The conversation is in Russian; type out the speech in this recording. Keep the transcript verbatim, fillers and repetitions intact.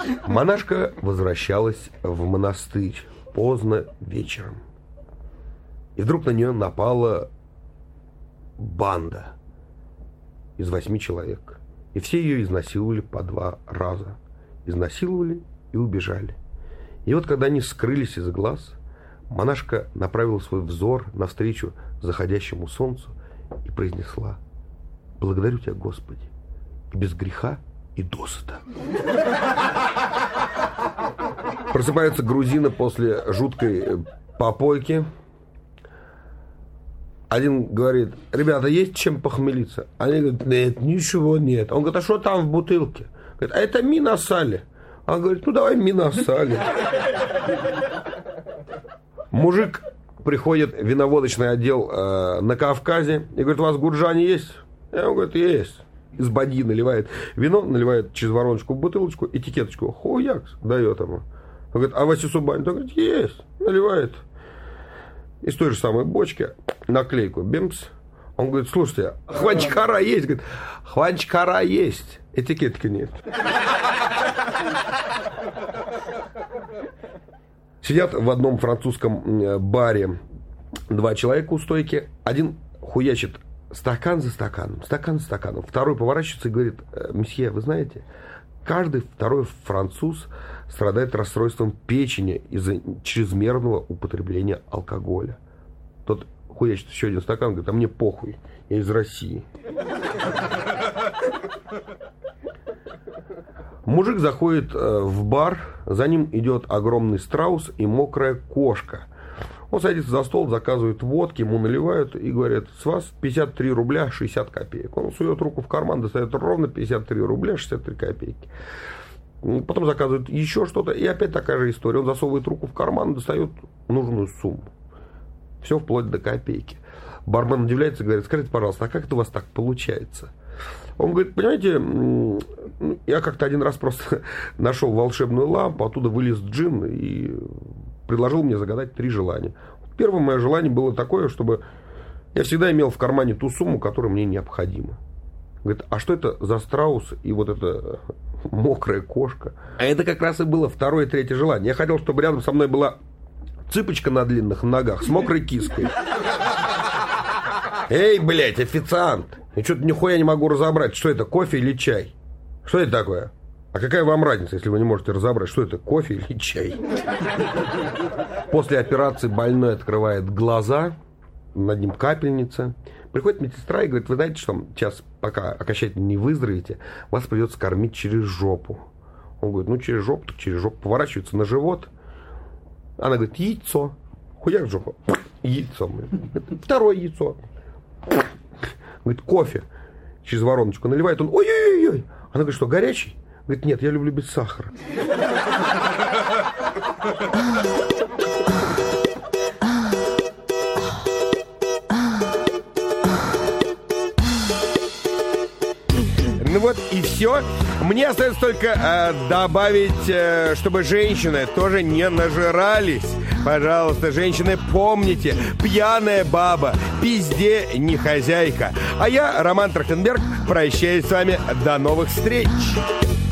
Монашка возвращалась в монастырь поздно вечером. И вдруг на нее напала банда из восьми человек. И все ее изнасиловали по два раза. Изнасиловали и убежали. И вот когда они скрылись из глаз, монашка направила свой взор навстречу заходящему солнцу и произнесла: «Благодарю тебя, Господи, и без греха, и досыта». Просыпаются грузины после жуткой попойки. Один говорит: ребята, есть чем похмелиться? Они говорят: нет, ничего нет. Он говорит: а что там в бутылке? Говорит: а это минасали. Он говорит: ну давай минасали. Мужик приходит в виноводочный отдел э, на Кавказе и говорит: у вас гурджане есть? И он говорит: есть. Из бадьи наливает вино, наливает через вороночку в бутылочку, этикеточку хуякс дает ему. Он говорит: а Вася Субань? Он говорит: есть. Наливает из той же самой бочки наклейку бимс. Он говорит: слушайте, хванчкара есть? Говорит: хванчкара есть, этикетки нет. Сидят в одном французском баре два человека у стойки. Один хуячит стакан за стаканом, стакан за стаканом. Второй поворачивается и говорит: месье, вы знаете, каждый второй француз страдает расстройством печени из-за чрезмерного употребления алкоголя. Тот хуячит еще один стакан, говорит: а мне похуй, я из России. Мужик заходит в бар, за ним идет огромный страус и мокрая кошка. Он садится за стол, заказывает водки, ему наливают и говорят: с вас пятьдесят три рубля шестьдесят копеек. Он сует руку в карман, достает ровно пятьдесят три рубля шестьдесят три копейки. Потом заказывает еще что-то, и опять такая же история. Он засовывает руку в карман, достает нужную сумму. Все вплоть до копейки. Бармен удивляется и говорит: скажите, пожалуйста, а как это у вас так получается? Он говорит: понимаете, я как-то один раз просто нашел волшебную лампу, оттуда вылез джин и предложил мне загадать три желания. Первое мое желание было такое, чтобы я всегда имел в кармане ту сумму, которая мне необходима. Говорит: а что это за страус и вот эта мокрая кошка? А это как раз и было второе и третье желание. Я хотел, чтобы рядом со мной была цыпочка на длинных ногах с мокрой киской. Эй, блядь, официант! Я что-то нихуя не могу разобрать, что это, кофе или чай? Что это такое? А какая вам разница, если вы не можете разобрать, что это, кофе или чай? После операции больной открывает глаза, над ним капельница. Приходит медсестра и говорит: вы знаете, что сейчас, пока окончательно не выздоровеете, вас придется кормить через жопу. Он говорит: ну через жопу, так через жопу. Поворачивается на живот. Она говорит: яйцо. Хуяк в жопу. Яйцо. Второе яйцо. Говорит: кофе. Через вороночку наливает. Он: ой-ой-ой. Она говорит: что, горячий? Говорит: нет, я люблю без сахара. Ну вот и все. Мне остается только э, добавить, э, чтобы женщины тоже не нажирались. Пожалуйста, женщины, помните, пьяная баба, пизде не хозяйка. А я, Роман Трахтенберг, прощаюсь с вами. До новых встреч.